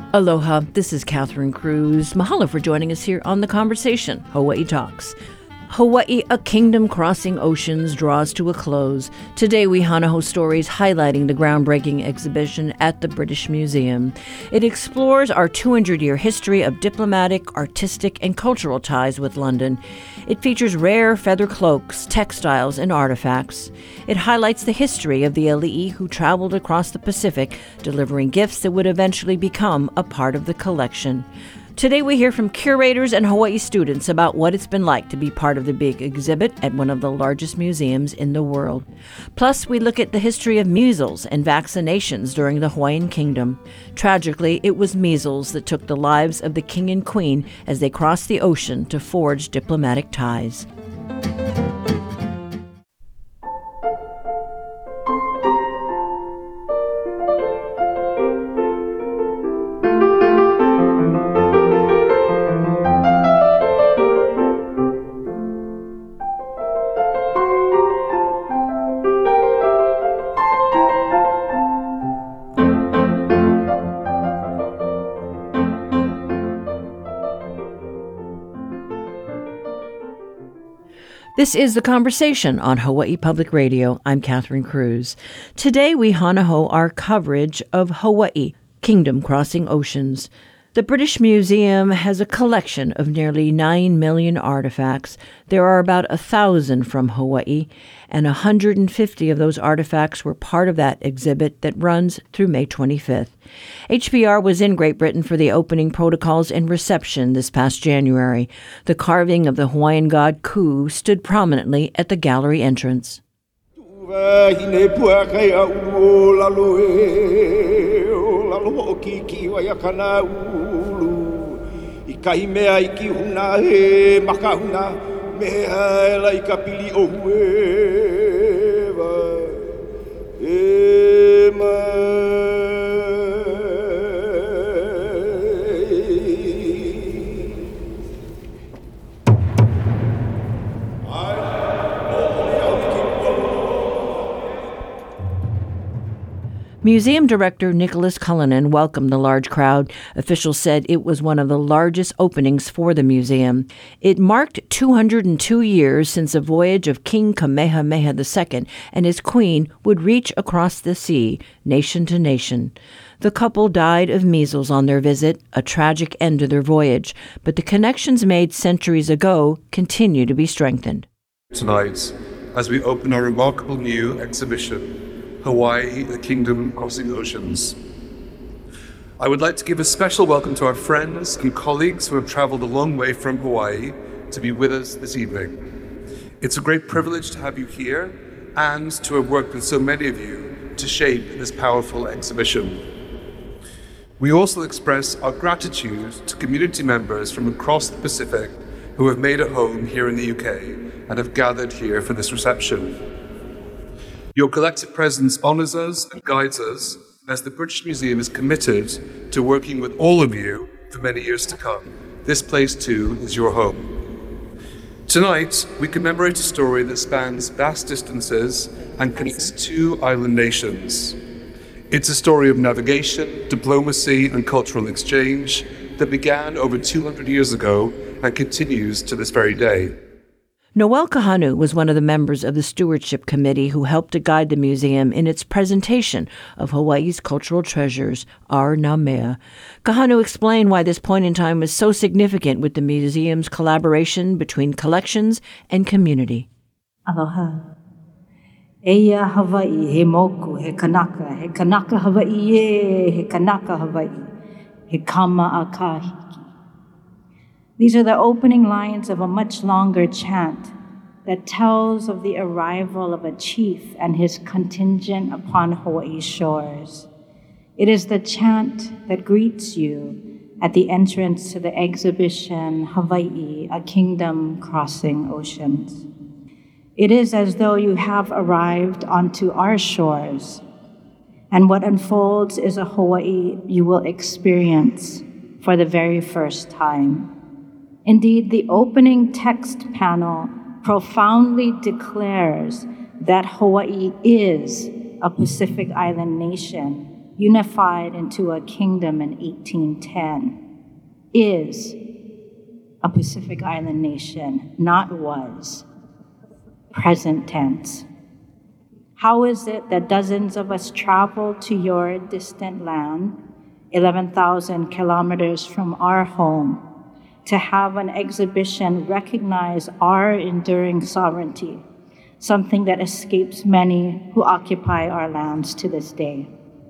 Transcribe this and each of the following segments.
Aloha, this is Catherine Cruz. Mahalo for joining us here on The Conversation, Hawaii Talks. Hawaii, a kingdom crossing oceans, draws to a close. Today we hanaho stories highlighting the groundbreaking exhibition at the British Museum. It explores our 200-year history of diplomatic, artistic, and cultural ties with London. It features rare feather cloaks, textiles, and artifacts. It highlights the history of the ali'i who traveled across the Pacific, delivering gifts that would eventually become a part of the collection. Today we hear from curators and Hawaii students about what it's been like to be part of the big exhibit at one of the largest museums in the world. Plus, we look at the history of measles and vaccinations during the Hawaiian Kingdom. Tragically, it was measles that took the lives of the king and queen as they crossed the ocean to forge diplomatic ties. This is The Conversation on Hawaii Public Radio. I'm Catherine Cruz. Today we hanaho our coverage of Hawaii, Kingdom Crossing Oceans. The British Museum has a collection of nearly 9 million artifacts. There are about 1,000 from Hawaii, and 150 of those artifacts were part of that exhibit that runs through May 25th. HPR was in Great Britain for the opening protocols and reception this past January. The carving of the Hawaiian god Ku stood prominently at the gallery entrance. Museum Director Nicholas Cullinan welcomed the large crowd. Officials said it was one of the largest openings for the museum. It marked 202 years since a voyage of King Kamehameha II and his queen would reach across the sea, nation to nation. The couple died of measles on their visit, a tragic end to their voyage, but the connections made centuries ago continue to be strengthened. Tonight, as we open our remarkable new exhibition, Hawaii, the Kingdom Crossing Oceans. I would like to give a special welcome to our friends and colleagues who have traveled a long way from Hawaii to be with us this evening. It's a great privilege to have you here and to have worked with so many of you to shape this powerful exhibition. We also express our gratitude to community members from across the Pacific who have made it home here in the UK and have gathered here for this reception. Your collective presence honors us and guides us as the British Museum is committed to working with all of you for many years to come. This place, too, is your home. Tonight, we commemorate a story that spans vast distances and connects two island nations. It's a story of navigation, diplomacy, and cultural exchange that began over 200 years ago and continues to this very day. Noel Kahanu was one of the members of the stewardship committee who helped to guide the museum in its presentation of Hawaii's cultural treasures, our Namea. Kahanu explained why this point in time was so significant with the museum's collaboration between collections and community. Aloha. Eia Hawaii, he moku, he kanaka Hawaii ye, he kanaka Hawaii, he kama akahiki. These are the opening lines of a much longer chant that tells of the arrival of a chief and his contingent upon Hawaii's shores. It is the chant that greets you at the entrance to the exhibition Hawaii, a Kingdom Crossing Oceans. It is as though you have arrived onto our shores, and what unfolds is a Hawaii you will experience for the very first time. Indeed, the opening text panel profoundly declares that Hawaii is a Pacific Island nation, unified into a kingdom in 1810, is a Pacific Island nation, not was, present tense. How is it that dozens of us travel to your distant land, 11,000 kilometers from our home, to have an exhibition recognize our enduring sovereignty, something that escapes many who occupy our lands to this day?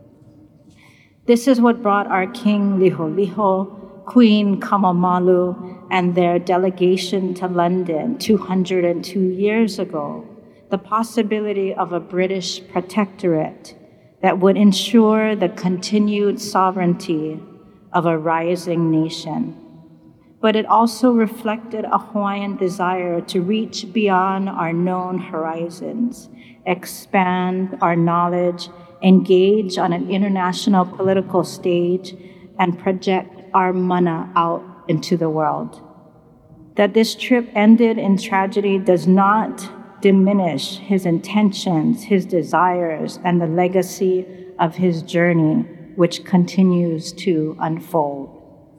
This is what brought our King Liholiho, Queen Kamamalu, and their delegation to London 202 years ago, the possibility of a British protectorate that would ensure the continued sovereignty of a rising nation. But it also reflected a Hawaiian desire to reach beyond our known horizons, expand our knowledge, engage on an international political stage, and project our mana out into the world. That this trip ended in tragedy does not diminish his intentions, his desires, and the legacy of his journey, which continues to unfold.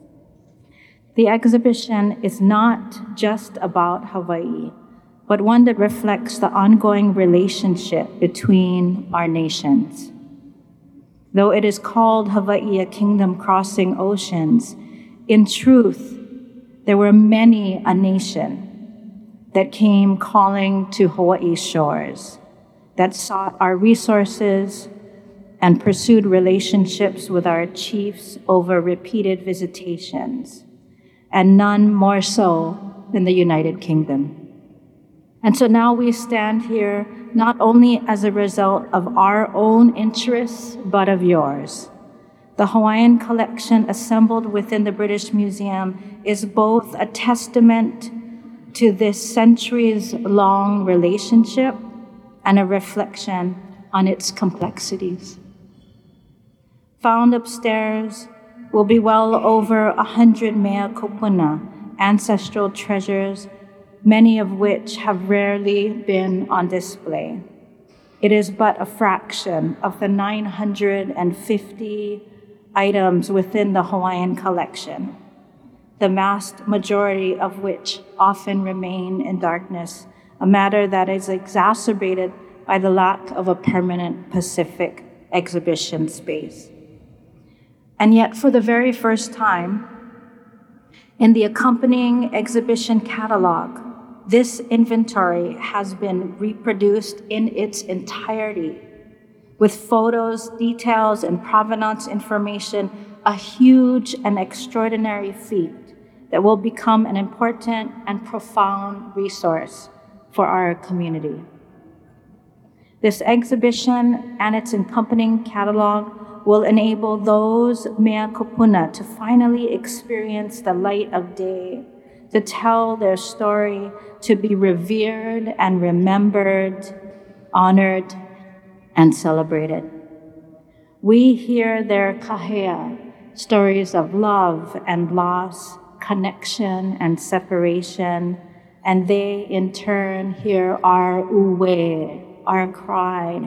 The exhibition is not just about Hawaii, but one that reflects the ongoing relationship between our nations. Though it is called Hawaii, a kingdom crossing oceans, in truth, there were many a nation that came calling to Hawaii's shores, that sought our resources and pursued relationships with our chiefs over repeated visitations, and none more so than the United Kingdom. And so now we stand here not only as a result of our own interests, but of yours. The Hawaiian collection assembled within the British Museum is both a testament to this centuries-long relationship and a reflection on its complexities. Found upstairs will be well over 100 mea kupuna, ancestral treasures, many of which have rarely been on display. It is but a fraction of the 950 items within the Hawaiian collection, the vast majority of which often remain in darkness, a matter that is exacerbated by the lack of a permanent Pacific exhibition space. And yet, for the very first time, in the accompanying exhibition catalog, this inventory has been reproduced in its entirety, with photos, details, and provenance information, a huge and extraordinary feat that will become an important and profound resource for our community. This exhibition and its accompanying catalog will enable those mea kupuna to finally experience the light of day, to tell their story, to be revered and remembered, honored, and celebrated. We hear their kahea, stories of love and loss, connection and separation, and they in turn hear our uwe, our cry.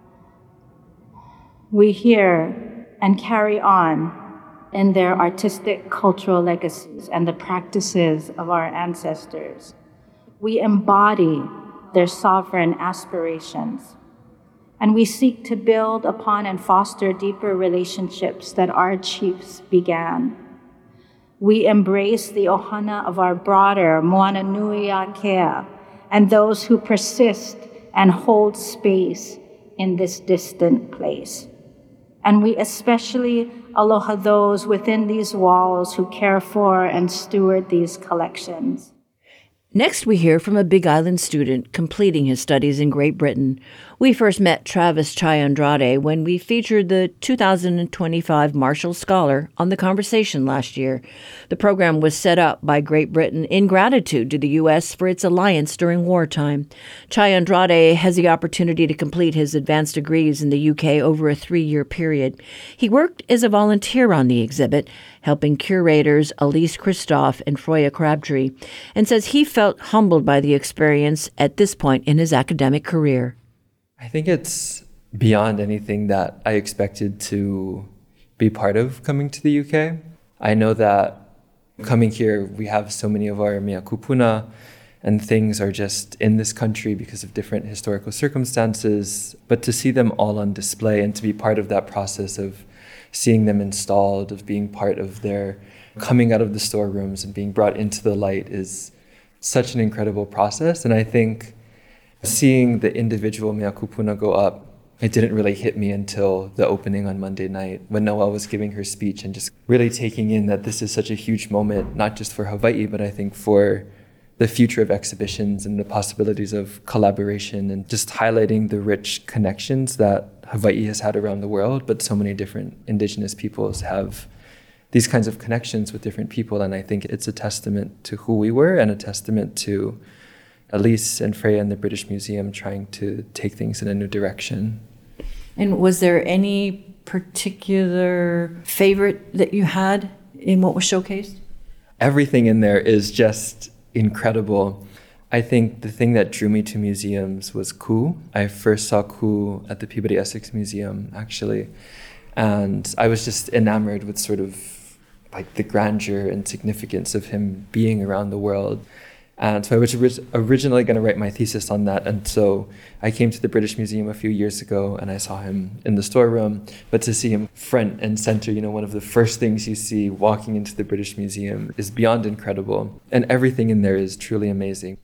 We hear and carry on in their artistic cultural legacies and the practices of our ancestors. We embody their sovereign aspirations, and we seek to build upon and foster deeper relationships that our chiefs began. We embrace the ohana of our broader Moana Nui Akea and those who persist and hold space in this distant place. And we especially aloha those within these walls who care for and steward these collections. Next, we hear from a Big Island student completing his studies in Great Britain. We first met Travis Chai Andrade when we featured the 2025 Marshall Scholar on The Conversation last year. The program was set up by Great Britain in gratitude to the U.S. for its alliance during wartime. Chai Andrade has the opportunity to complete his advanced degrees in the U.K. over a 3-year period. He worked as a volunteer on the exhibit, helping curators Elise Christoph and Froya Crabtree, and says he felt humbled by the experience at this point in his academic career. I think it's beyond anything that I expected to be part of coming to the UK. I know that coming here, we have so many of our mea kupuna, and things are just in this country because of different historical circumstances. But to see them all on display and to be part of that process of seeing them installed, of being part of their coming out of the storerooms and being brought into the light is such an incredible process. And I think seeing the individual mea kupuna go up, it didn't really hit me until the opening on Monday night when Noelle was giving her speech and just really taking in that this is such a huge moment, not just for Hawaii, but I think for the future of exhibitions and the possibilities of collaboration, and just highlighting the rich connections that Hawaii has had around the world, but so many different indigenous peoples have these kinds of connections with different people. And I think it's a testament to who we were and a testament to Elise and Freya and the British Museum trying to take things in a new direction. And was there any particular favorite that you had in what was showcased? Everything in there is just incredible. I think the thing that drew me to museums was Ku. I first saw Ku at the Peabody Essex Museum, actually. And I was just enamored with sort of like the grandeur and significance of him being around the world. And so I was originally going to write my thesis on that. And so I came to the British Museum a few years ago and I saw him in the storeroom. But to see him front and center, one of the first things you see walking into the British Museum is beyond incredible. And everything in there is truly amazing.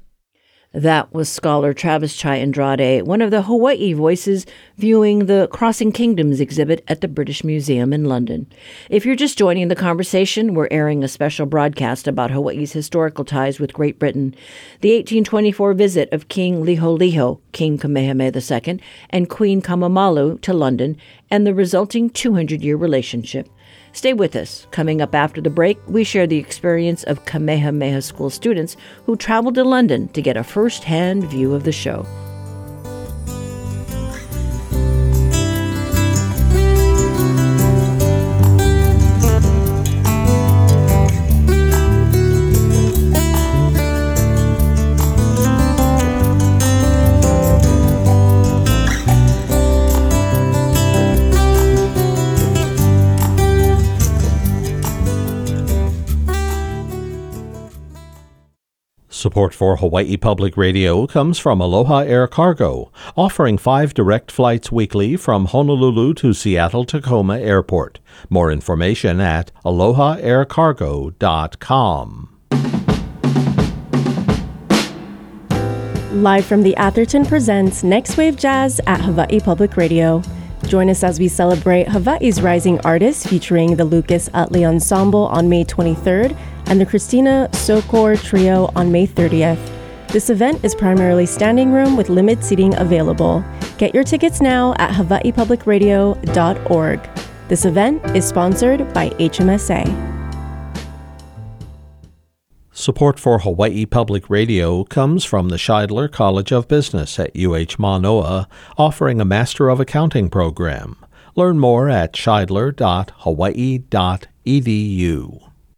That was scholar Travis Chai Andrade, one of the Hawaii voices viewing the Crossing Kingdoms exhibit at the British Museum in London. If you're just joining the conversation, we're airing a special broadcast about Hawaii's historical ties with Great Britain, the 1824 visit of King Liholiho, King Kamehameha II, and Queen Kamamalu to London, and the resulting 200-year relationship. Stay with us. Coming up after the break, we share the experience of Kamehameha School students who traveled to London to get a first-hand view of the show. Support for Hawaii Public Radio comes from Aloha Air Cargo, offering 5 direct flights weekly from Honolulu to Seattle-Tacoma Airport. More information at aloha-aircargo.com. Live from the Atherton presents Next Wave Jazz at Hawaii Public Radio. Join us as we celebrate Hawaii's rising artists featuring the Lucas Utley Ensemble on May 23rd and the Christina Sokor Trio on May 30th. This event is primarily standing room with limited seating available. Get your tickets now at hawaiipublicradio.org. This event is sponsored by HMSA. Support for Hawaii Public Radio comes from the Scheidler College of Business at UH Manoa, offering a Master of Accounting program. Learn more at scheidler.hawaii.edu.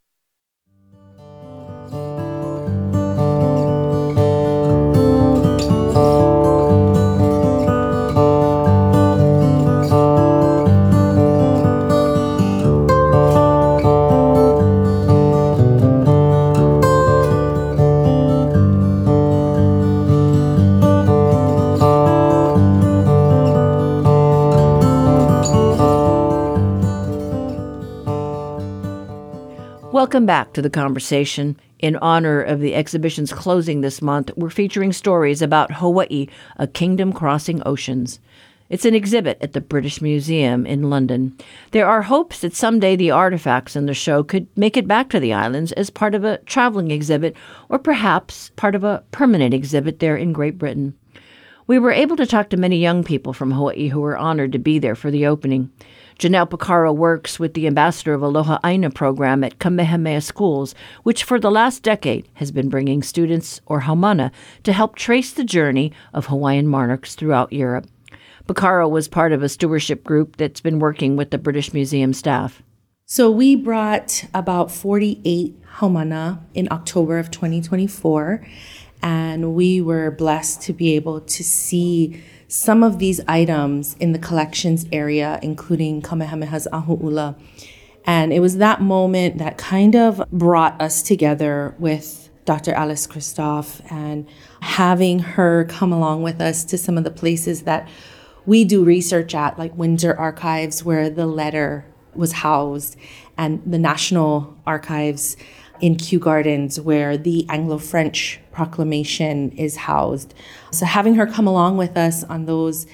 Welcome back to the conversation. In honor of the exhibition's closing this month, we're featuring stories about Hawaii, a kingdom crossing oceans. It's an exhibit at the British Museum in London. There are hopes that someday the artifacts in the show could make it back to the islands as part of a traveling exhibit or perhaps part of a permanent exhibit there in Great Britain. We were able to talk to many young people from Hawaii who were honored to be there for the opening. Janelle Picaro works with the Ambassador of Aloha Aina program at Kamehameha Schools, which for the last decade has been bringing students or haumana to help trace the journey of Hawaiian monarchs throughout Europe. Picaro was part of a stewardship group that's been working with the British Museum staff. So we brought about 48 haumana in October of 2024, and we were blessed to be able to see some of these items in the collections area, including Kamehameha's Ahu'ula. And it was that moment that kind of brought us together with Dr. Alice Christoph, and having her come along with us to some of the places that we do research at, like Windsor Archives, where the letter was housed, and the National Archives in Kew Gardens, where the Anglo-French proclamation is housed. So having her come along with us on those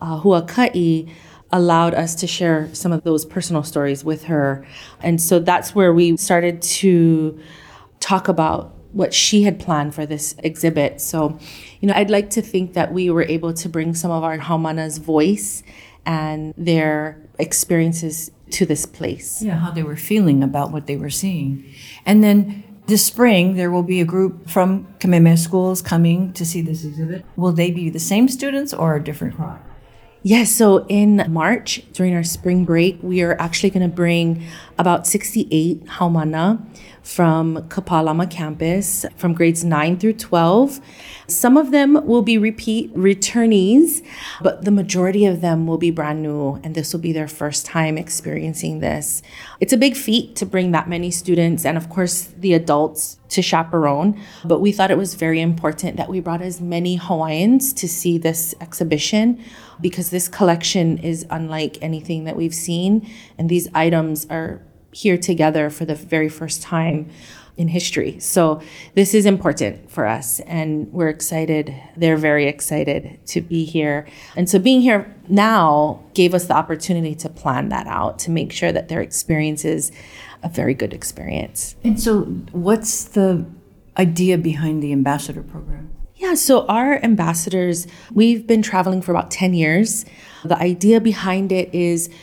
huaka'i allowed us to share some of those personal stories with her. And so that's where we started to talk about what she had planned for this exhibit. So, I'd like to think that we were able to bring some of our Haumana's voice and their experiences to this place. Yeah, how they were feeling about what they were seeing. And then this spring, there will be a group from Kamehameha schools coming to see this exhibit. Will they be the same students or a different crowd? Yes, so in March, during our spring break, we are actually going to bring about 68 Haumana from Kapalama campus from grades 9 through 12. Some of them will be repeat returnees, but the majority of them will be brand new, and this will be their first time experiencing this. It's a big feat to bring that many students and, of course, the adults to chaperone, but we thought it was very important that we brought as many Hawaiians to see this exhibition, because this collection is unlike anything that we've seen, and these items are here together for the very first time in history. So this is important for us, and we're excited. They're very excited to be here. And so being here now gave us the opportunity to plan that out, to make sure that their experience is a very good experience. And so what's the idea behind the ambassador program? Yeah, so our ambassadors, we've been traveling for about 10 years. The idea behind it is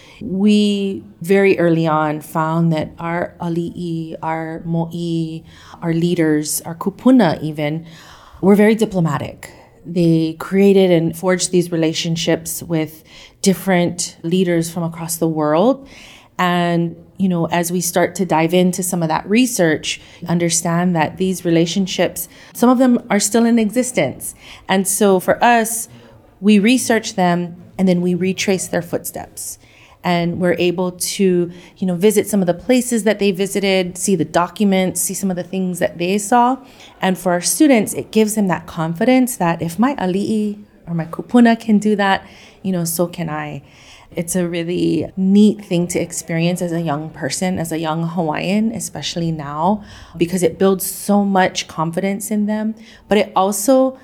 we very early on found that our ali'i, our mo'i, our leaders, our kupuna even, were very diplomatic. They created and forged these relationships with different leaders from across the world. And as we start to dive into some of that research, understand that these relationships, some of them are still in existence. And so for us, we research them and then we retrace their footsteps. And we're able to, visit some of the places that they visited, see the documents, see some of the things that they saw. And for our students, it gives them that confidence that if my ali'i or my kupuna can do that, so can I. It's a really neat thing to experience as a young person, as a young Hawaiian, especially now, because it builds so much confidence in them. But it also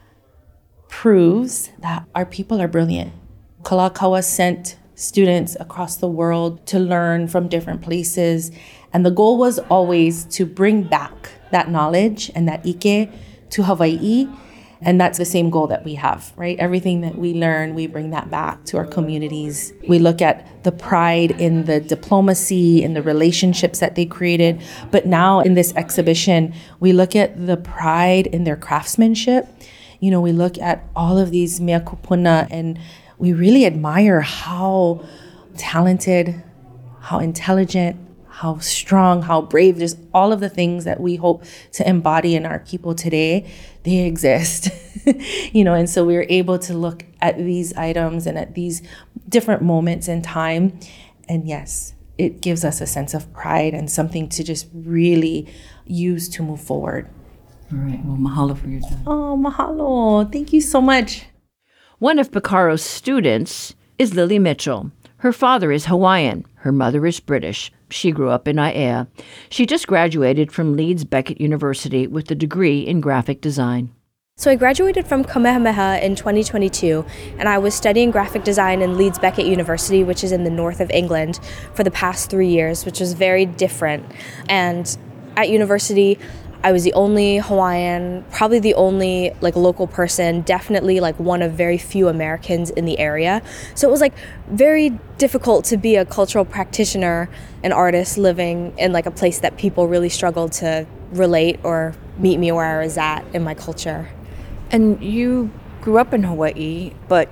proves that our people are brilliant. Kalakaua sent students across the world to learn from different places. And the goal was always to bring back that knowledge and that ike to Hawaii. And that's the same goal that we have, right? Everything that we learn, we bring that back to our communities. We look at the pride in the diplomacy, in the relationships that they created. But now in this exhibition, we look at the pride in their craftsmanship. We look at all of these mea kupuna, and we really admire how talented, how intelligent, how strong, how brave, just all of the things that we hope to embody in our people today, they exist. And so we're able to look at these items and at these different moments in time. And yes, it gives us a sense of pride and something to just really use to move forward. All right. Well, mahalo for your time. Oh, mahalo. Thank you so much. One of Picaro's students is Lily Mitchell. Her father is Hawaiian. Her mother is British. She grew up in Aiea. She just graduated from Leeds Beckett University with a degree in graphic design. So I graduated from Kamehameha in 2022, and I was studying graphic design in Leeds Beckett University, which is in the north of England, for the past 3 years, which was very different. And at university, I was the only Hawaiian, probably the only local person, definitely one of very few Americans in the area. So it was very difficult to be a cultural practitioner, an artist living in a place that people really struggled to relate or meet me where I was at in my culture. And you grew up in Hawaii, but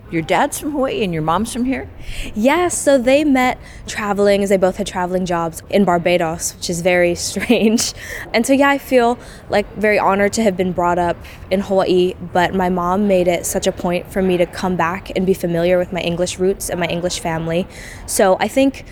Your dad's from Hawaii and your mom's from here? Yes, so they met traveling, as they both had traveling jobs in Barbados, which is very strange. And so, yeah, I feel like very honored to have been brought up in Hawaii, but my mom made it such a point for me to come back and be familiar with my English roots and my English family. So I think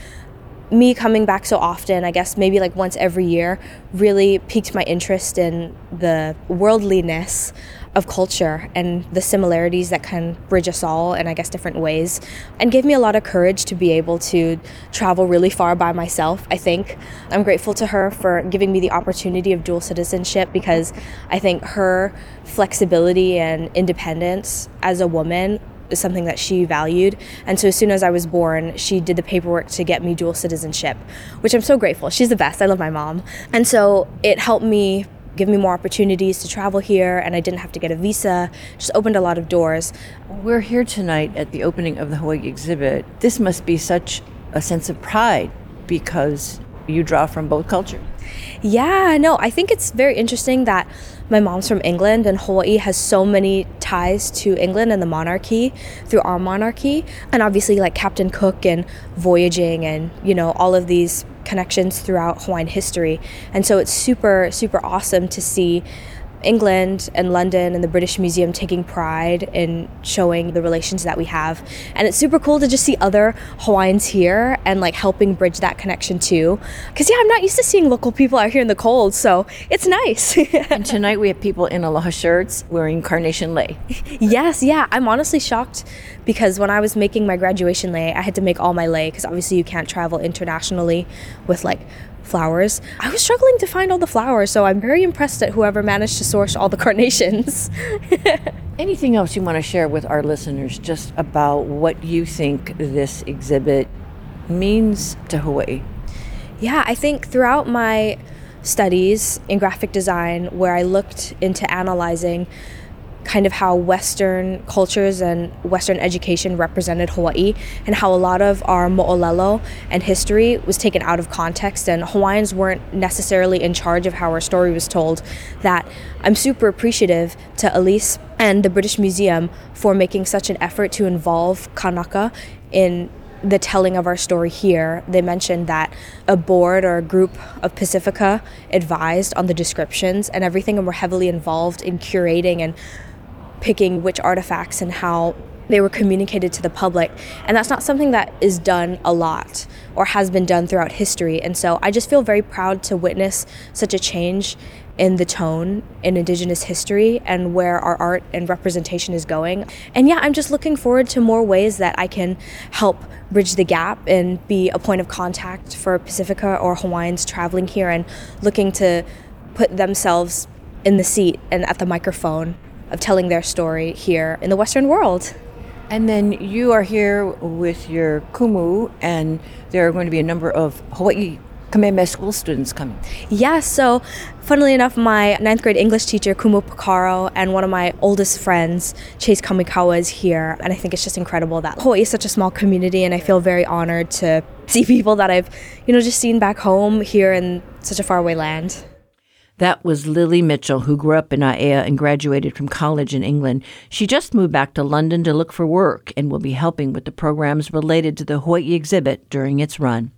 me coming back so often, I guess maybe like once every year, really piqued my interest in the worldliness of culture and the similarities that can bridge us all in, I guess, different ways, and gave me a lot of courage to be able to travel really far by myself, I think. I'm grateful to her for giving me the opportunity of dual citizenship, because I think her flexibility and independence as a woman is something that she valued. And so as soon as I was born, she did the paperwork to get me dual citizenship, which I'm so grateful. She's the best. I love my mom. And so it helped me give me more opportunities to travel here, and I didn't have to get a visa. Just opened a lot of doors. We're here tonight at the opening of the Hawaii exhibit. This must be such a sense of pride because you draw from both cultures. Yeah, no, I think it's very interesting that my mom's from England, and Hawaii has so many ties to England and the monarchy through our monarchy. And obviously like Captain Cook and voyaging and, you know, all of these connections throughout Hawaiian history. And so it's super, super awesome to see England and London and the British Museum taking pride in showing the relations that we have. And it's super cool to just see other Hawaiians here and like helping bridge that connection too. Because, yeah, I'm not used to seeing local people out here in the cold, so it's nice. And tonight we have people in aloha shirts wearing carnation lei. Yes, yeah. I'm honestly shocked because when I was making my graduation lei, I had to make all my lei because obviously you can't travel internationally with like flowers. I was struggling to find all the flowers, so I'm very impressed at whoever managed to source all the carnations. Anything else you want to share with our listeners just about what you think this exhibit means to Hawaii? Yeah, I think throughout my studies in graphic design, where I looked into analyzing kind of how Western cultures and Western education represented Hawaii, and how a lot of our mo'olelo and history was taken out of context, and Hawaiians weren't necessarily in charge of how our story was told, that I'm super appreciative to Elise and the British Museum for making such an effort to involve Kanaka in the telling of our story here. They mentioned that a board or a group of Pacifica advised on the descriptions and everything, and were heavily involved in curating and picking which artifacts and how they were communicated to the public. And that's not something that is done a lot or has been done throughout history. And so I just feel very proud to witness such a change in the tone in Indigenous history and where our art and representation is going. And yeah, I'm just looking forward to more ways that I can help bridge the gap and be a point of contact for Pacifica or Hawaiians traveling here and looking to put themselves in the seat and at the microphone of telling their story here in the Western world. And then you are here with your kumu, and there are going to be a number of Hawaii Kamehameha School students coming. Yeah, so funnily enough, my 9th grade English teacher, Kumu Picaro, and one of my oldest friends, Chase Kamikawa, is here. And I think it's just incredible that Hawaii is such a small community, and I feel very honored to see people that I've, just seen back home here in such a faraway land. That was Lily Mitchell, who grew up in Aiea and graduated from college in England. She just moved back to London to look for work and will be helping with the programs related to the Hawaii exhibit during its run.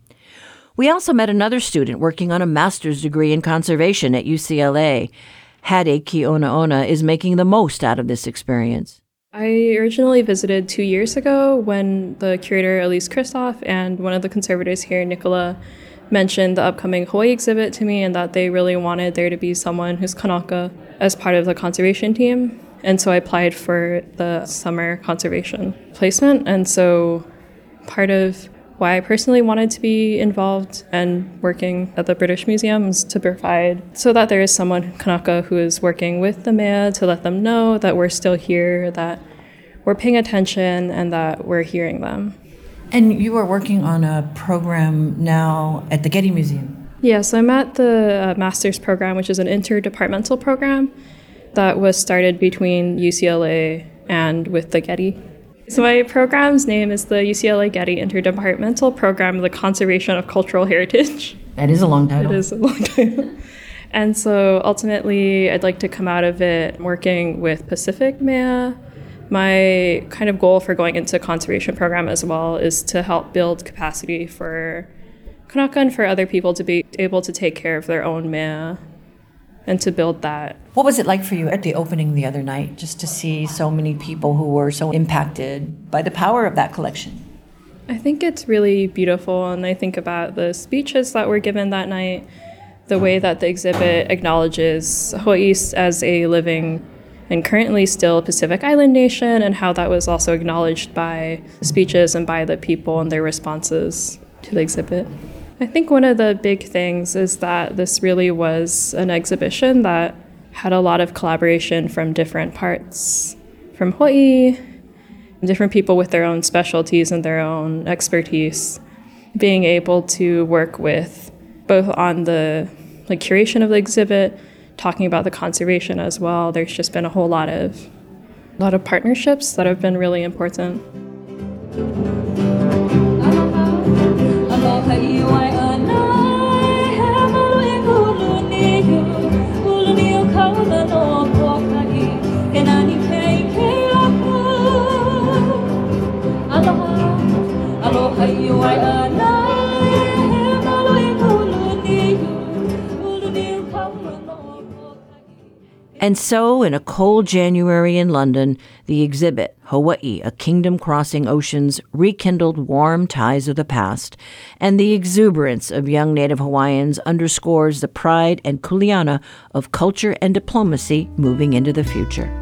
We also met another student working on a master's degree in conservation at UCLA. Hade Kionaona is making the most out of this experience. I originally visited 2 years ago when the curator Elise Kristoff and one of the conservators here, Nicola, mentioned the upcoming Hawaii exhibit to me, and that they really wanted there to be someone who's Kanaka as part of the conservation team. And so I applied for the summer conservation placement. And so part of why I personally wanted to be involved and working at the British Museum is to provide so that there is someone Kanaka who is working with the mea to let them know that we're still here, that we're paying attention, and that we're hearing them. And you are working on a program now at the Getty Museum. Yes, I'm at the master's program, which is an interdepartmental program that was started between UCLA and with the Getty. So my program's name is the UCLA Getty Interdepartmental Program of the Conservation of Cultural Heritage. That is a long title. It is a long title. And so ultimately, I'd like to come out of it working with Pacific mea, My kind of goal for going into conservation program as well is to help build capacity for Kanaka and for other people to be able to take care of their own mea and to build that. What was it like for you at the opening the other night, just to see so many people who were so impacted by the power of that collection? I think it's really beautiful, and I think about the speeches that were given that night, the way that the exhibit acknowledges Hawaii as a living and currently still Pacific Island nation, and how that was also acknowledged by the speeches and by the people and their responses to the exhibit. I think one of the big things is that this really was an exhibition that had a lot of collaboration from different parts from Hawaii, different people with their own specialties and their own expertise, being able to work with both on the curation of the exhibit, talking about the conservation as well. There's just been a whole lot of partnerships that have been really important. And so, in a cold January in London, the exhibit, Hawaii, A Kingdom Crossing Oceans, rekindled warm ties of the past, and the exuberance of young Native Hawaiians underscores the pride and kuleana of culture and diplomacy moving into the future.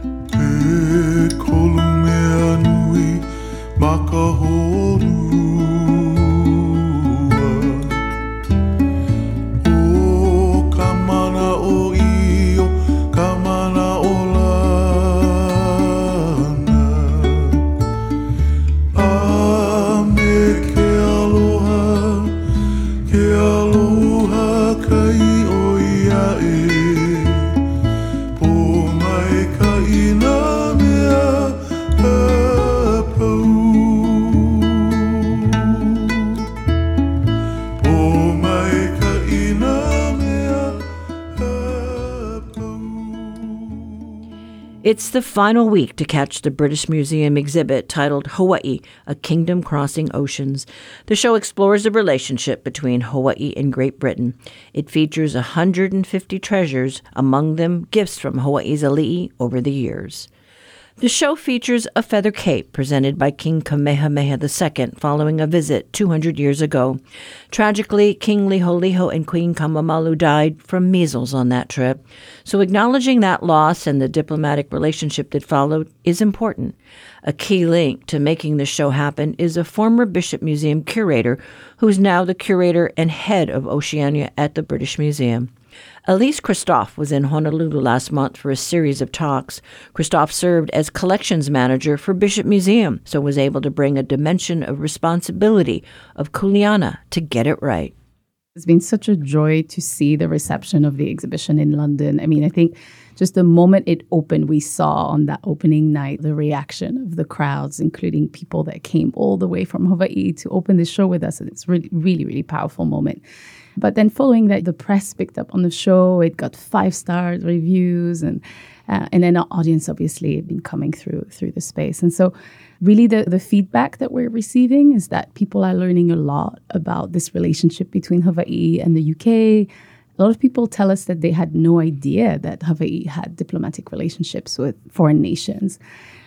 It's the final week to catch the British Museum exhibit titled Hawaii, A Kingdom Crossing Oceans. The show explores the relationship between Hawaii and Great Britain. It features 150 treasures, among them gifts from Hawaii's ali'i over the years. The show features a feather cape presented by King Kamehameha II following a visit 200 years ago. Tragically, King Liholiho and Queen Kamamalu died from measles on that trip, so acknowledging that loss and the diplomatic relationship that followed is important. A key link to making the show happen is a former Bishop Museum curator who's now the curator and head of Oceania at the British Museum. Elise Christophe was in Honolulu last month for a series of talks. Christophe served as collections manager for Bishop Museum, so was able to bring a dimension of responsibility of kuleana to get it right. It's been such a joy to see the reception of the exhibition in London. I mean, I think just the moment it opened, we saw on that opening night the reaction of the crowds, including people that came all the way from Hawaii to open the show with us. And it's really, really, really powerful moment. But then following that, the press picked up on the show. It got 5-star reviews, and then our audience obviously had been coming through the space. And so really the feedback that we're receiving is that people are learning a lot about this relationship between Hawaii and the UK. A lot of people tell us that they had no idea that Hawaii had diplomatic relationships with foreign nations.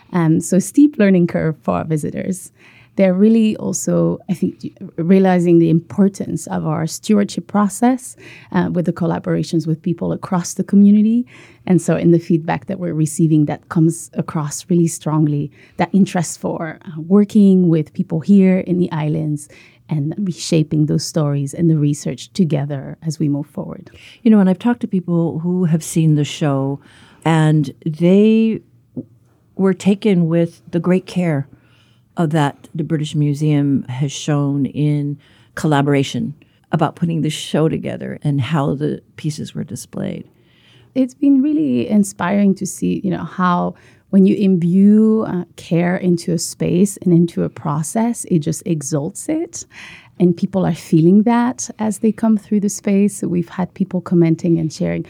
So steep learning curve for our visitors. They're really also, I think, realizing the importance of our stewardship process with the collaborations with people across the community. And so in the feedback that we're receiving, that comes across really strongly, that interest for working with people here in the islands and reshaping those stories and the research together as we move forward. You know, and I've talked to people who have seen the show, and they were taken with the great care that the British Museum has shown in collaboration about putting the show together and how the pieces were displayed. It's been really inspiring to see, how when you imbue care into a space and into a process, it just exalts it. And people are feeling that as they come through the space. So we've had people commenting and sharing,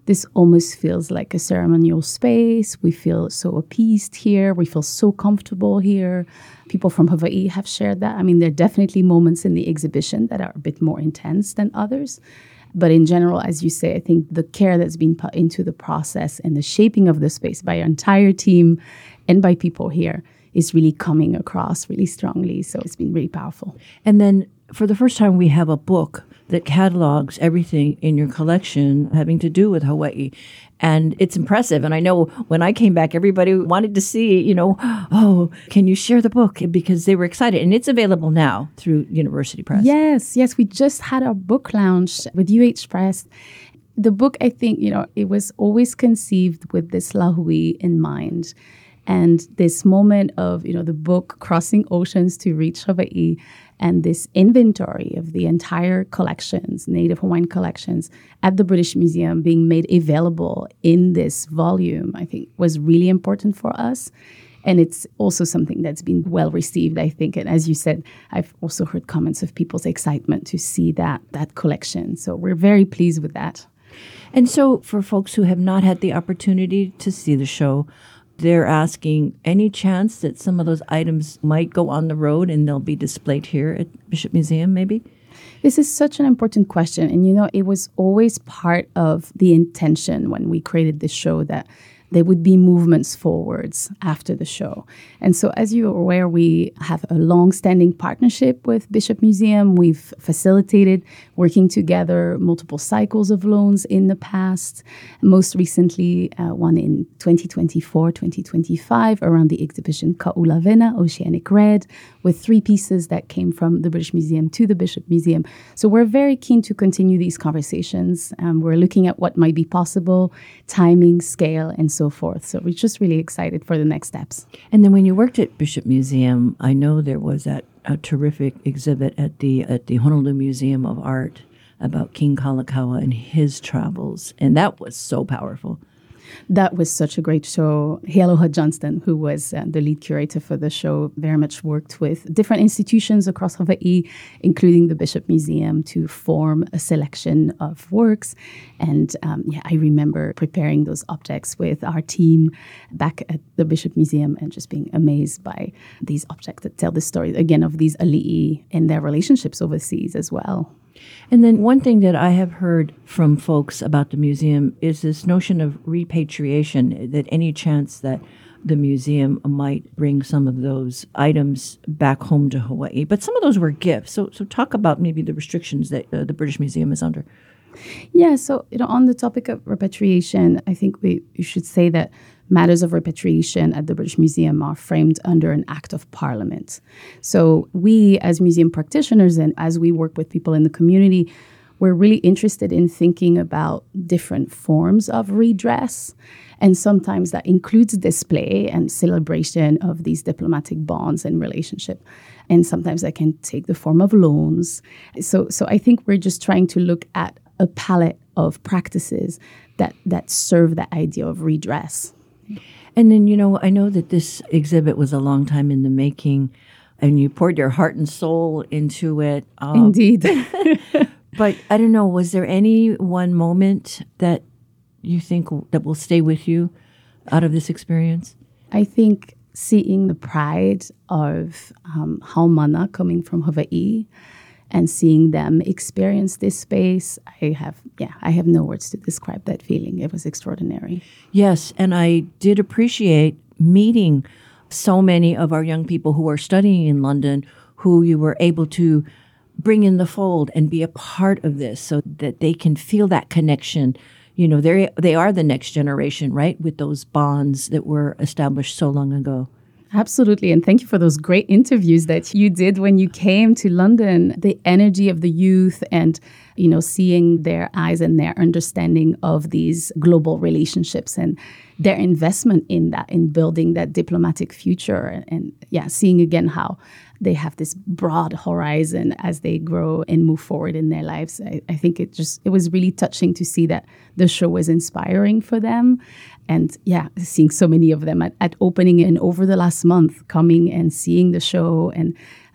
this almost feels like a ceremonial space. We feel so appeased here. We feel so comfortable here. People from Hawaii have shared that. I mean, there are definitely moments in the exhibition that are a bit more intense than others. But in general, as you say, I think the care that's been put into the process and the shaping of the space by our entire team and by people here is really coming across really strongly. So it's been really powerful. And then for the first time, we have a book that catalogs everything in your collection having to do with Hawaii. And it's impressive. And I know when I came back, everybody wanted to see, oh, can you share the book? Because they were excited. And it's available now through University Press. Yes. We just had our book launch with UH Press. The book, I think, it was always conceived with this Lahui in mind. And this moment of, the book crossing oceans to reach Hawaii and this inventory of the entire collections, Native Hawaiian collections at the British Museum being made available in this volume, I think was really important for us. And it's also something that's been well received, I think. And as you said, I've also heard comments of people's excitement to see that collection. So we're very pleased with that. And so for folks who have not had the opportunity to see the show, they're asking any chance that some of those items might go on the road and they'll be displayed here at Bishop Museum, maybe? This is such an important question. And, it was always part of the intention when we created this show that there would be movements forwards after the show. And so as you're aware, we have a long-standing partnership with Bishop Museum. We've facilitated working together multiple cycles of loans in the past. Most recently, one in 2024, 2025, around the exhibition Ka'ulavena, Oceanic Red, with 3 pieces that came from the British Museum to the Bishop Museum. So we're very keen to continue these conversations. We're looking at what might be possible, timing, scale, and so forth. So we're just really excited for the next steps. And then when you worked at Bishop Museum, I know there was a terrific exhibit at the Honolulu Museum of Art about King Kalakaua and his travels. And that was so powerful. That was such a great show. Healoha Johnston, who was the lead curator for the show, very much worked with different institutions across Hawaii, including the Bishop Museum, to form a selection of works. And I remember preparing those objects with our team back at the Bishop Museum and just being amazed by these objects that tell the story, again, of these ali'i and their relationships overseas as well. And then one thing that I have heard from folks about the museum is this notion of repatriation, that any chance that the museum might bring some of those items back home to Hawaii. But some of those were gifts. So talk about maybe the restrictions that the British Museum is under. Yeah, so on the topic of repatriation, I think we should say that matters of repatriation at the British Museum are framed under an Act of Parliament. So we, as museum practitioners and as we work with people in the community, we're really interested in thinking about different forms of redress. And sometimes that includes display and celebration of these diplomatic bonds and relationship. And sometimes that can take the form of loans. So I think we're just trying to look at a palette of practices that serve that idea of redress. And then, I know that this exhibit was a long time in the making, and you poured your heart and soul into it. Indeed. But I don't know, was there any one moment that you think that will stay with you out of this experience? I think seeing the pride of Haumana coming from Hawaii and seeing them experience this space, I have no words to describe that feeling. It was extraordinary. Yes, and I did appreciate meeting so many of our young people who are studying in London who you were able to bring in the fold and be a part of this so that they can feel that connection. They are the next generation, right, with those bonds that were established so long ago. Absolutely. And thank you for those great interviews that you did when you came to London. The energy of the youth and, seeing their eyes and their understanding of these global relationships and their investment in that, in building that diplomatic future. And seeing again how they have this broad horizon as they grow and move forward in their lives. I think it was really touching to see that the show was inspiring for them. And seeing so many of them at opening and over the last month coming and seeing the show and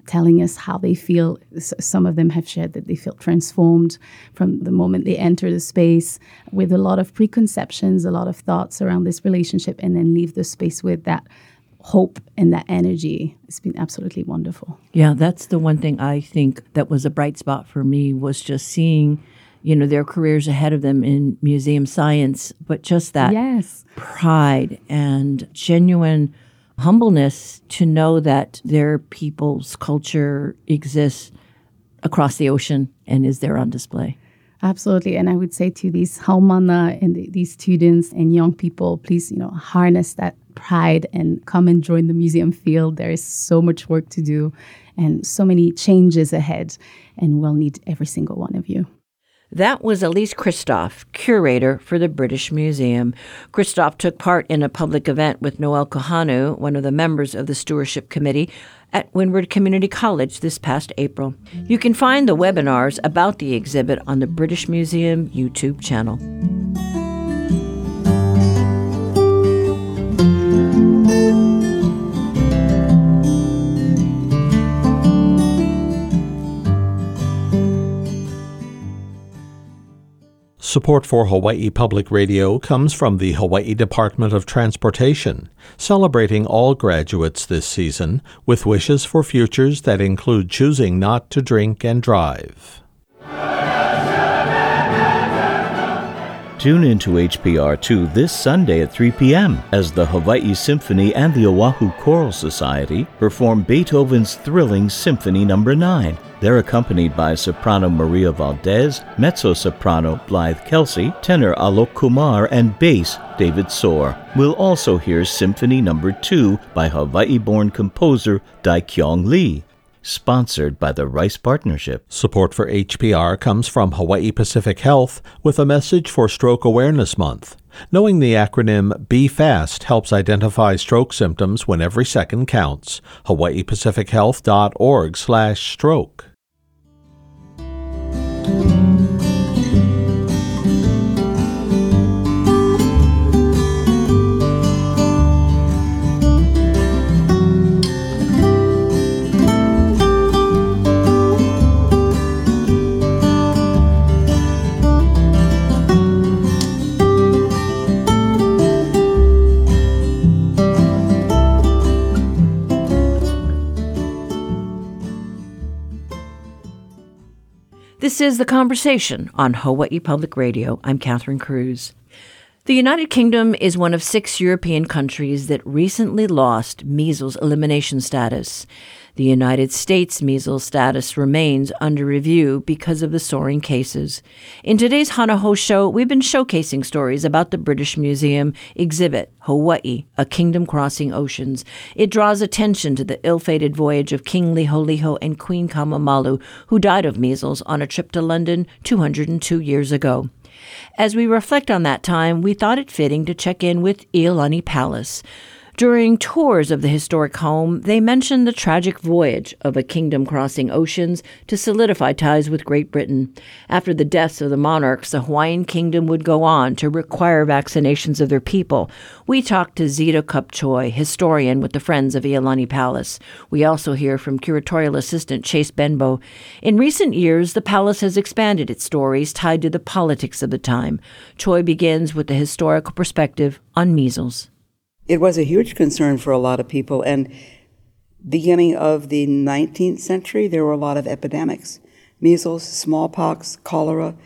telling us how they feel. Some of them have shared that they feel transformed from the moment they enter the space, with a lot of preconceptions, a lot of thoughts around this relationship, and then leave the space with that hope and that energy. It's been absolutely wonderful. Yeah, that's the one thing I think that was a bright spot for me, was just seeing, their careers ahead of them in museum science, but just that pride and genuine humbleness to know that their people's culture exists across the ocean and is there on display. Absolutely. And I would say to these haumana and these students and young people, please, harness that pride and come and join the museum field. There is so much work to do and so many changes ahead, and we'll need every single one of you. That was Elise Christophe, curator for the British Museum. Christophe took part in a public event with Noel Kohanu, one of the members of the stewardship committee, at Windward Community College this past April. You can find the webinars about the exhibit on the British Museum YouTube channel. Support for Hawaii Public Radio comes from the Hawaii Department of Transportation, celebrating all graduates this season with wishes for futures that include choosing not to drink and drive. Tune in to HPR2 this Sunday at 3 p.m. as the Hawaii Symphony and the Oahu Choral Society perform Beethoven's thrilling Symphony No. 9. They're accompanied by soprano Maria Valdez, mezzo-soprano Blythe Kelsey, tenor Alok Kumar, and bass David Soar. We'll also hear Symphony No. 2 by Hawaii-born composer Dae-Kyung Lee. Sponsored by the Rice Partnership. Support for HPR comes from Hawaii Pacific Health with a message for Stroke Awareness Month. Knowing the acronym Be Fast helps identify stroke symptoms when every second counts. hawaiipacifichealth.org/stroke. This is The Conversation on Hawaii Public Radio. I'm Catherine Cruz. The United Kingdom is one of 6 European countries that recently lost measles elimination status. The United States measles status remains under review because of the soaring cases. In today's Hana Hou Show, we've been showcasing stories about the British Museum exhibit, Hawaii, A Kingdom Crossing Oceans. It draws attention to the ill-fated voyage of King Liholiho and Queen Kamamalu, who died of measles on a trip to London 202 years ago. As we reflect on that time, we thought it fitting to check in with Iolani Palace. During tours of the historic home, they mentioned the tragic voyage of A Kingdom Crossing Oceans to solidify ties with Great Britain. After the deaths of the monarchs, the Hawaiian kingdom would go on to require vaccinations of their people. We talked to Zito Kupchoi, historian with the Friends of Iolani Palace. We also hear from curatorial assistant Chase Benbow. In recent years, the palace has expanded its stories tied to the politics of the time. Choi begins with the historical perspective on measles. It was a huge concern for a lot of people, and beginning of the 19th century, there were a lot of epidemics. Measles, smallpox, cholera.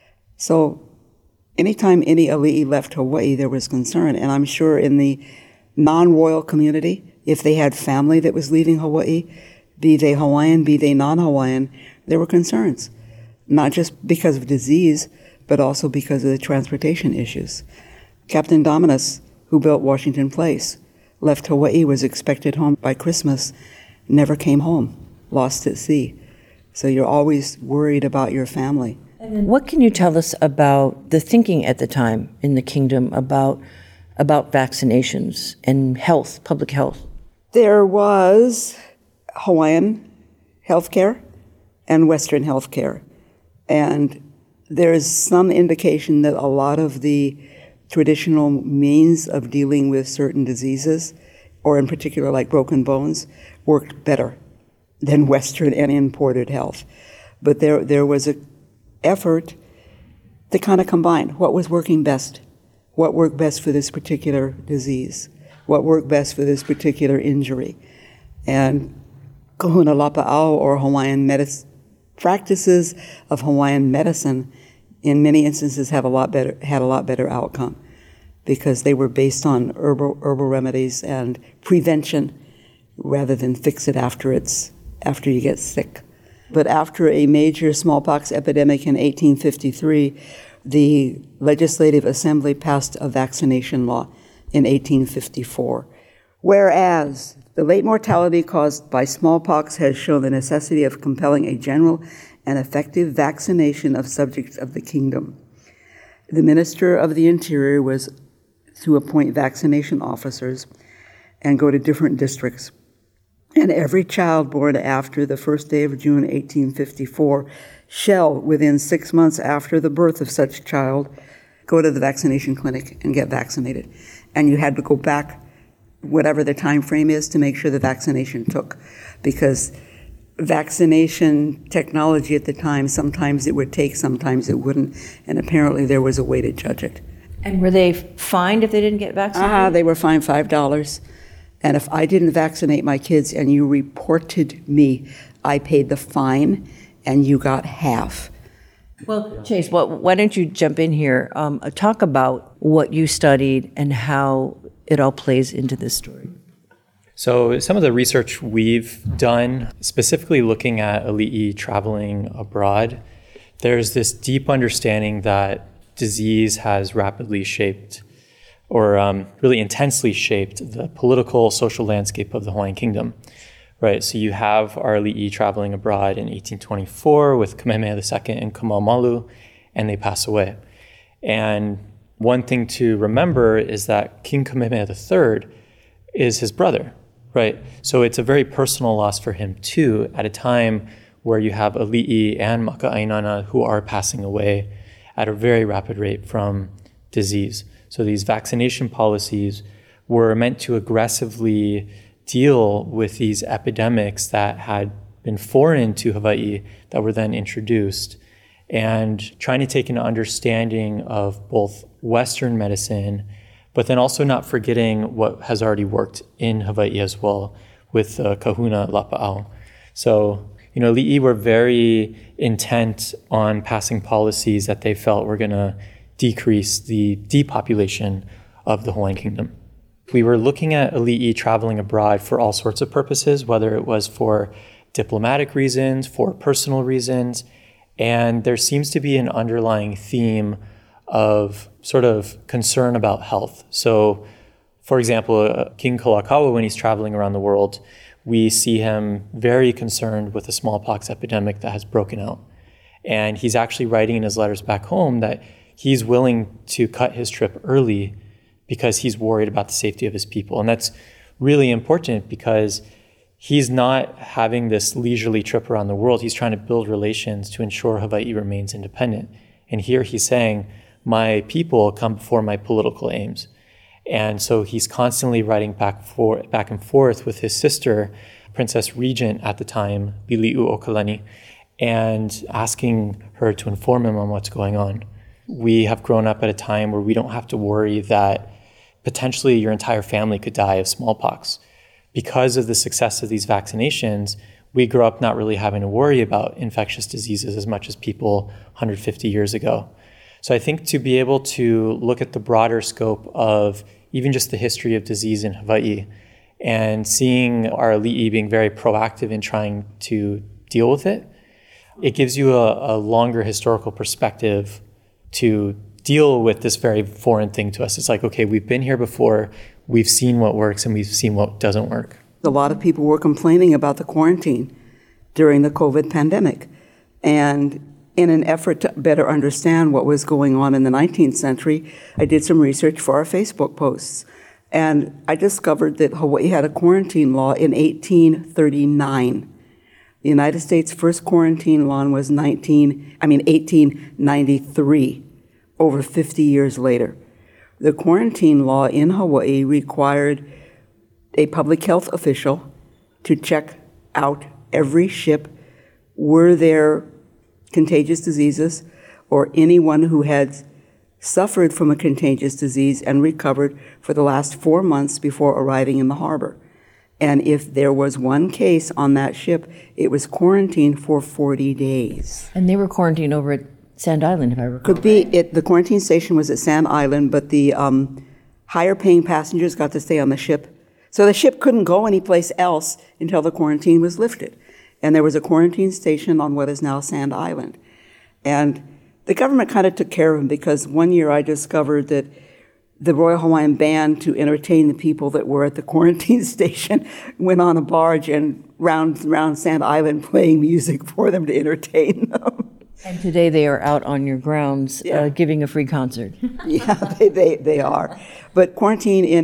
So anytime any ali'i left Hawaii, there was concern. And I'm sure in the non-royal community, if they had family that was leaving Hawaii, be they Hawaiian, be they non-Hawaiian, there were concerns. Not just because of disease, but also because of the transportation issues. Captain Dominus, who built Washington Place, left Hawaii, was expected home by Christmas, never came home, lost at sea. So you're always worried about your family. What can you tell us about the thinking at the time in the kingdom about vaccinations and health, public health? There was Hawaiian healthcare and Western healthcare. And there's some indication that a lot of the traditional means of dealing with certain diseases, or in particular like broken bones, worked better than Western and imported health. But there was an effort to kind of combine what was working best, what worked best for this particular disease, what worked best for this particular injury. And Kahuna Lapa'au, or Hawaiian medicine, practices of Hawaiian medicine, in many instances had a lot better outcome because they were based on herbal remedies and prevention rather than fix it after you get sick. But after a major smallpox epidemic in 1853, the Legislative Assembly passed a vaccination law in 1854. Whereas the late mortality caused by smallpox has shown the necessity of compelling a general and effective vaccination of subjects of the kingdom. The Minister of the Interior was to appoint vaccination officers and go to different districts. And every child born after the first day of June 1854 shall, within 6 months after the birth of such child, go to the vaccination clinic and get vaccinated. And you had to go back, whatever the time frame is, to make sure the vaccination took. Because vaccination technology at the time, sometimes it would take, sometimes it wouldn't. And apparently there was a way to judge it. And were they fined if they didn't get vaccinated? They were fined $5. And if I didn't vaccinate my kids and you reported me, I paid the fine and you got half. Well, Chase, why don't you jump in here? Talk about what you studied and how it all plays into this story. So some of the research we've done, specifically looking at ali'i traveling abroad, there's this deep understanding that disease has rapidly shaped or really intensely shaped the political, social landscape of the Hawaiian Kingdom, right? So you have our ali'i traveling abroad in 1824 with Kamehameha II and Kamaumalu, and they pass away. And one thing to remember is that King Kamehameha III is his brother, right? So it's a very personal loss for him too, at a time where you have ali'i and maka'ainana who are passing away at a very rapid rate from disease. So these vaccination policies were meant to aggressively deal with these epidemics that had been foreign to Hawaii that were then introduced, and trying to take an understanding of both Western medicine, but then also not forgetting what has already worked in Hawaii as well with Kahuna Lapa'au. So, ali'i were very intent on passing policies that they felt were going to decrease the depopulation of the Hawaiian Kingdom. We were looking at ali'i traveling abroad for all sorts of purposes, whether it was for diplomatic reasons, for personal reasons, and there seems to be an underlying theme of sort of concern about health. So, for example, King Kalakaua, when he's traveling around the world, we see him very concerned with the smallpox epidemic that has broken out. And he's actually writing in his letters back home that he's willing to cut his trip early because he's worried about the safety of his people. And that's really important because he's not having this leisurely trip around the world. He's trying to build relations to ensure Hawaii remains independent. And here he's saying, my people come before my political aims. And so he's constantly writing back and forth with his sister, Princess Regent at the time, Liliuokalani, and asking her to inform him on what's going on. We have grown up at a time where we don't have to worry that potentially your entire family could die of smallpox. Because of the success of these vaccinations, we grow up not really having to worry about infectious diseases as much as people 150 years ago. So I think to be able to look at the broader scope of even just the history of disease in Hawaii and seeing our ali'i being very proactive in trying to deal with it, it gives you a longer historical perspective to deal with this very foreign thing to us. It's like, okay, we've been here before, we've seen what works and we've seen what doesn't work. A lot of people were complaining about the quarantine during the COVID pandemic. And in an effort to better understand what was going on in the 19th century, I did some research for our Facebook posts. And I discovered that Hawaii had a quarantine law in 1839. The United States' first quarantine law was 1893, over 50 years later. The quarantine law in Hawaii required a public health official to check out every ship were there contagious diseases or anyone who had suffered from a contagious disease and recovered for the last 4 months before arriving in the harbor. And if there was one case on that ship, it was quarantined for 40 days. And they were quarantined over at Sand Island, if I recall. Could be. The quarantine station was at Sand Island, but the higher-paying passengers got to stay on the ship. So the ship couldn't go anyplace else until the quarantine was lifted. And there was a quarantine station on what is now Sand Island. And the government kind of took care of them because one year I discovered that the Royal Hawaiian Band, to entertain the people that were at the quarantine station, went on a barge and round Sand Island playing music for them to entertain them. And today they are out on your grounds giving a free concert. Yeah, they are. But quarantine in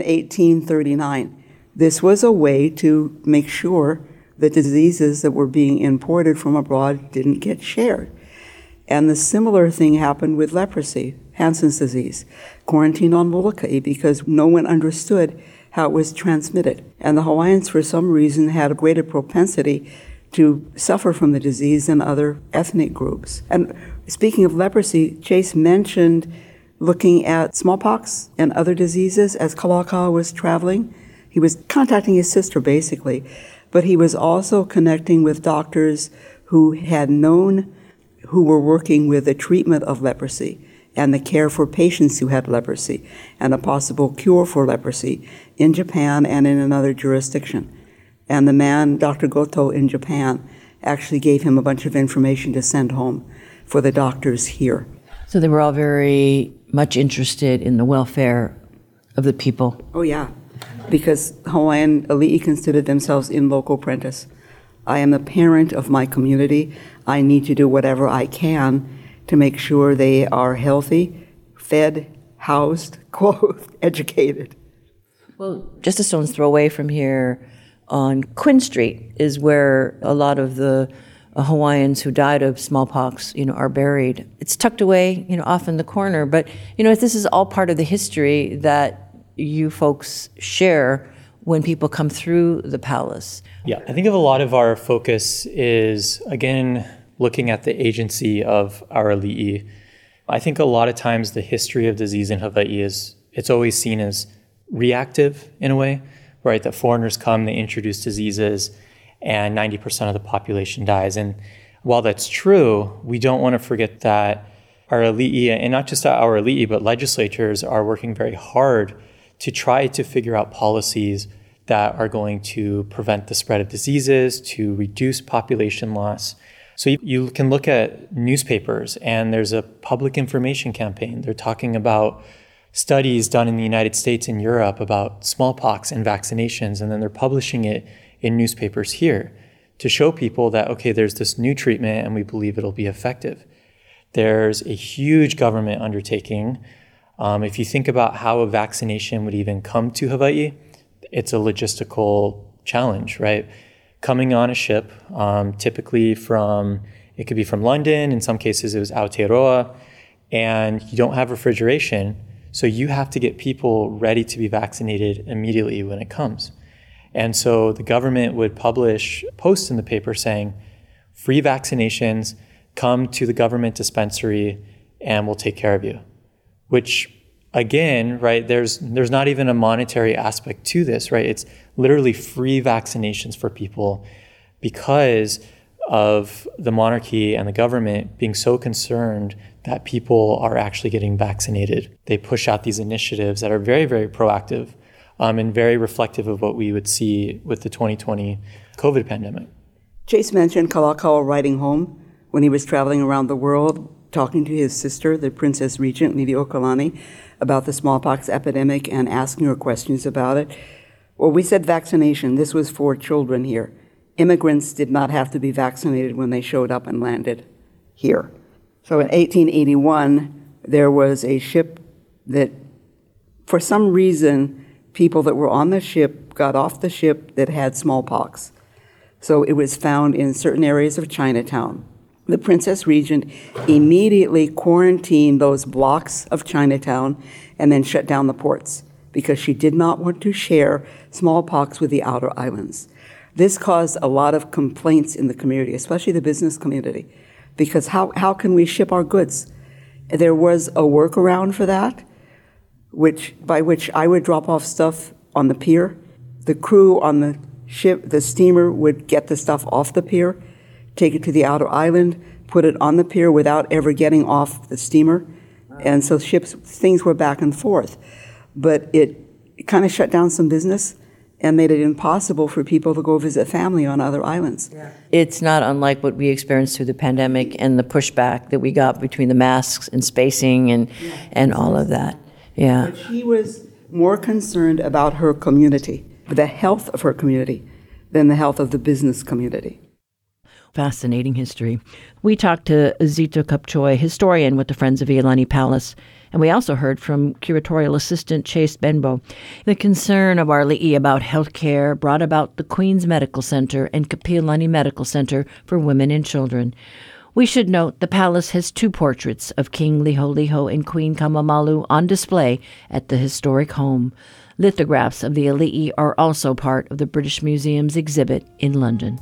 1839, this was a way to make sure that diseases that were being imported from abroad didn't get shared. And the similar thing happened with leprosy, Hansen's disease, quarantine on Molokai, because no one understood how it was transmitted. And the Hawaiians, for some reason, had a greater propensity to suffer from the disease than other ethnic groups. And speaking of leprosy, Chase mentioned looking at smallpox and other diseases as Kalakaua was traveling. He was contacting his sister, basically, but he was also connecting with doctors who had known, who were working with the treatment of leprosy and the care for patients who had leprosy and a possible cure for leprosy in Japan and in another jurisdiction. And the man, Dr. Goto in Japan, actually gave him a bunch of information to send home for the doctors here. So they were all very much interested in the welfare of the people. Oh, yeah, because Hawaiian ali'i considered themselves in loco parentis. I am the parent of my community. I need to do whatever I can to make sure they are healthy, fed, housed, clothed, educated. Well, just a stone's throw away from here on Quinn Street is where a lot of the Hawaiians who died of smallpox, are buried. It's tucked away, off in the corner. But, this is all part of the history that you folks share when people come through the palace. Yeah, I think a lot of our focus is, again, looking at the agency of our ali'i. I think a lot of times the history of disease in Hawaii it's always seen as reactive in a way, right? That foreigners come, they introduce diseases, and 90% of the population dies. And while that's true, we don't want to forget that our ali'i, and not just our ali'i, but legislatures are working very hard to try to figure out policies that are going to prevent the spread of diseases, to reduce population loss. So you can look at newspapers, and there's a public information campaign. They're talking about studies done in the United States and Europe about smallpox and vaccinations, and then they're publishing it in newspapers here to show people that, okay, there's this new treatment and we believe it'll be effective. There's a huge government undertaking. If you think about how a vaccination would even come to Hawaii, it's a logistical challenge, right? Coming on a ship, typically it could be from London, in some cases it was Aotearoa, and you don't have refrigeration, so you have to get people ready to be vaccinated immediately when it comes. And so the government would publish posts in the paper saying, free vaccinations, come to the government dispensary and we'll take care of you. Which, again, right, there's not even a monetary aspect to this, right? It's literally free vaccinations for people because of the monarchy and the government being so concerned that people are actually getting vaccinated. They push out these initiatives that are very, very proactive and very reflective of what we would see with the 2020 COVID pandemic. Chase mentioned Kalakaua writing home when he was traveling around the world, talking to his sister, the Princess Regent, Liliuokalani, about the smallpox epidemic and asking her questions about it. Well, we said vaccination. This was for children here. Immigrants did not have to be vaccinated when they showed up and landed here. So in 1881, there was a ship that, for some reason, people that were on the ship got off the ship that had smallpox. So it was found in certain areas of Chinatown. The Princess Regent immediately quarantined those blocks of Chinatown and then shut down the ports because she did not want to share smallpox with the outer islands. This caused a lot of complaints in the community, especially the business community, because how can we ship our goods? There was a workaround for that, by which I would drop off stuff on the pier. The crew on the ship, the steamer, would get the stuff off the pier, take it to the outer island, put it on the pier without ever getting off the steamer. And so things were back and forth. But it kind of shut down some business and made it impossible for people to go visit family on other islands. Yeah. It's not unlike what we experienced through the pandemic and the pushback that we got between the masks and spacing and all of that. Yeah. But she was more concerned about her community, the health of her community, than the health of the business community. Fascinating history. We talked to Zito Kapchoy, historian with the Friends of Iolani Palace, and we also heard from curatorial assistant Chase Benbow. The concern of our li'i about health care brought about the Queen's Medical Center and Kapi'olani Medical Center for Women and Children. We should note the palace has 2 portraits of King Liholiho and Queen Kamamalu on display at the historic home. Lithographs of the ali'i are also part of the British Museum's exhibit in London.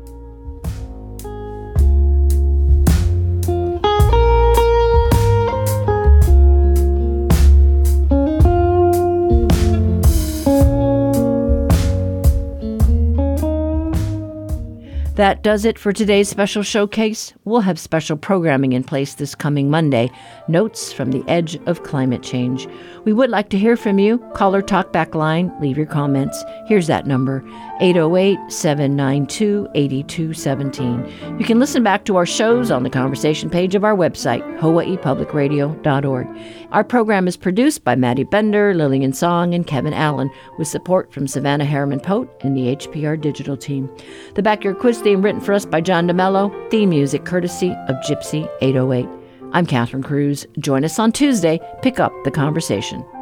That does it for today's special showcase. We'll have special programming in place this coming Monday, Notes from the Edge of Climate Change. We would like to hear from you. Call or talk back line, leave your comments. Here's that number, 808-792-8217. You can listen back to our shows on the conversation page of our website, hawaiipublicradio.org. Our program is produced by Maddie Bender, Lillian Song, and Kevin Allen, with support from Savannah Harriman-Pote and the HPR Digital team. The Backyard Quiz theme written for us by John DeMello. Theme music courtesy of Gypsy 808. I'm Catherine Cruz. Join us on Tuesday. Pick up the conversation.